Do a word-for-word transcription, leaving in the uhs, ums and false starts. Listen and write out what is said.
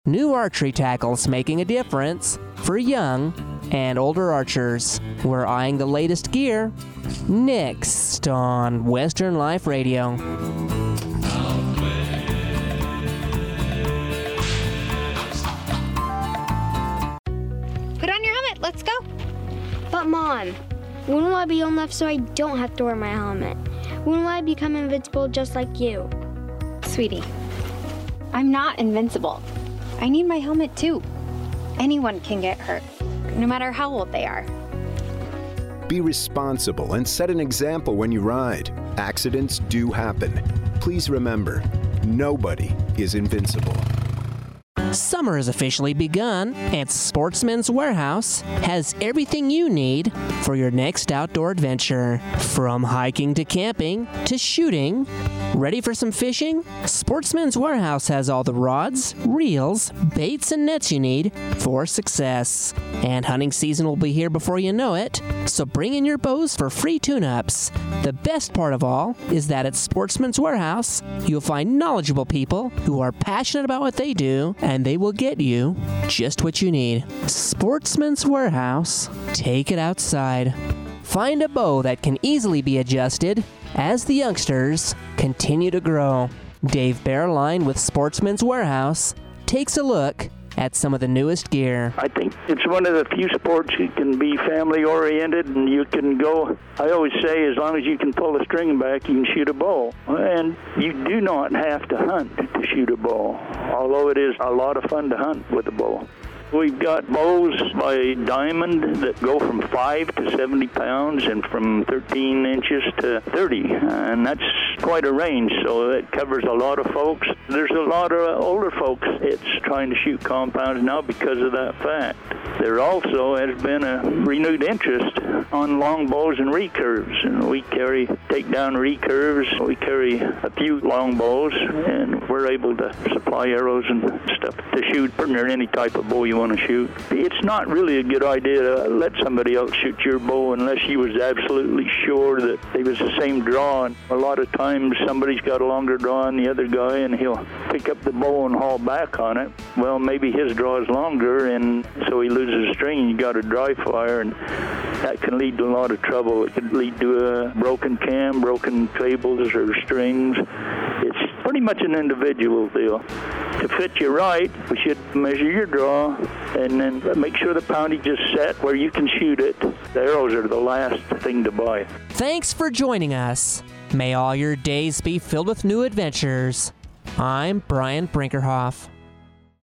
New archery tackles making a difference for young and older archers. We're eyeing the latest gear next on Western Life Radio. Put on your helmet, let's go. But Mom, when will I be old enough so I don't have to wear my helmet? When will I become invincible just like you? Sweetie, I'm not invincible. I need my helmet too. Anyone can get hurt, no matter how old they are. Be responsible and set an example when you ride. Accidents do happen. Please remember, nobody is invincible. Summer has officially begun, and Sportsman's Warehouse has everything you need for your next outdoor adventure. From hiking to camping to shooting. Ready for some fishing? Sportsman's Warehouse has all the rods, reels, baits, and nets you need for success. And hunting season will be here before you know it, so bring in your bows for free tune-ups. The best part of all is that at Sportsman's Warehouse, you'll find knowledgeable people who are passionate about what they do, and they will get you just what you need. Sportsman's Warehouse. Take it outside. Find a bow that can easily be adjusted as the youngsters continue to grow. Dave Bearline with Sportsman's Warehouse takes a look at some of the newest gear. I think it's one of the few sports you can be family-oriented and you can go, I always say, as long as you can pull a string back, you can shoot a bow. And you do not have to hunt to shoot a bow, although it is a lot of fun to hunt with a bow. We've got bows by Diamond that go from five to seventy pounds and from thirteen inches to thirty, and that's quite a range, so it covers a lot of folks. There's a lot of older folks it's trying to shoot compounds now because of that fact. There also has been a renewed interest on long bows and recurves, and we carry takedown recurves. We carry a few long bows, and we're able to supply arrows and stuff to shoot pretty near any type of bow you want to shoot. It's not really a good idea to let somebody else shoot your bow unless you was absolutely sure that they was the same draw. And a lot of times somebody's got a longer draw than the other guy, and he'll pick up the bow and haul back on it. Well, maybe his draw is longer, and so he loses a string, and you got a dry fire, and that can lead to a lot of trouble. It could lead to a broken cam, broken cables or strings. It's pretty much an individual deal. To fit you right, we should measure your draw and then make sure the poundage is set where you can shoot it. The arrows are the last thing to buy. Thanks for joining us. May all your days be filled with new adventures. I'm Brian Brinkerhoff.